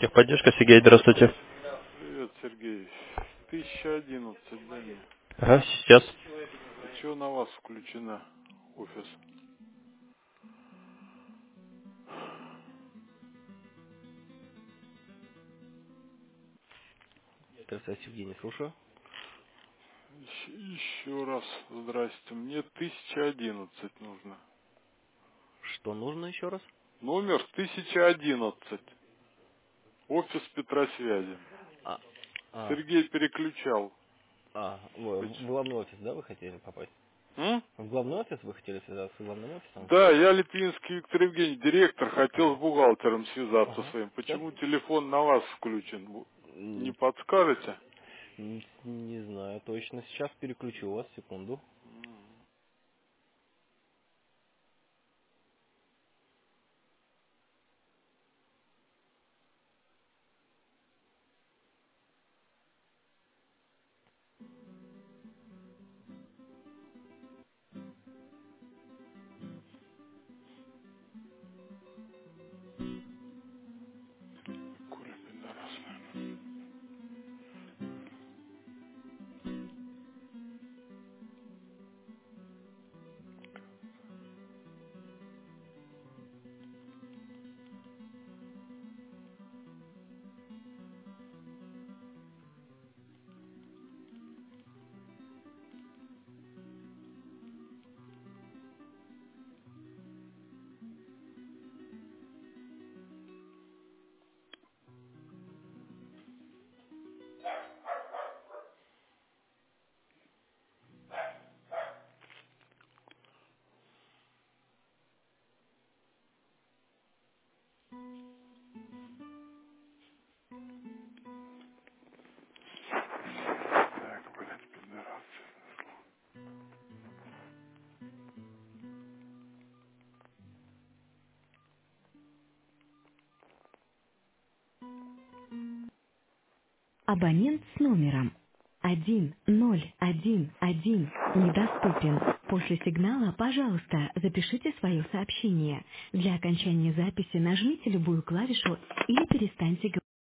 Техподдержка, Сергей, здравствуйте. Привет, Сергей. 1011, дай мне. Ага, сейчас. А чего на вас включена офис? Здравствуйте, Евгений, слушаю. Еще раз здрасте. Мне 1011 нужно. Что нужно еще раз? Номер 1011. Офис Петросвязи. А, а, Сергей переключал. в главный офис, да, вы хотели попасть? М? В главный офис вы хотели связаться с главным офисом? Да, я Литвинский Виктор Евгений, директор, хотел с Ага, бухгалтером связаться ага. своим. Сейчас? Почему телефон на вас включен? Не Не, подскажете? не знаю точно. Сейчас переключу вас, секунду. Коля, пидорас. Так, блядь, пидорас. Абонент с номером 1011 недоступен. После сигнала, пожалуйста, запишите свое сообщение. Для окончания записи нажмите любую клавишу или перестаньте говорить.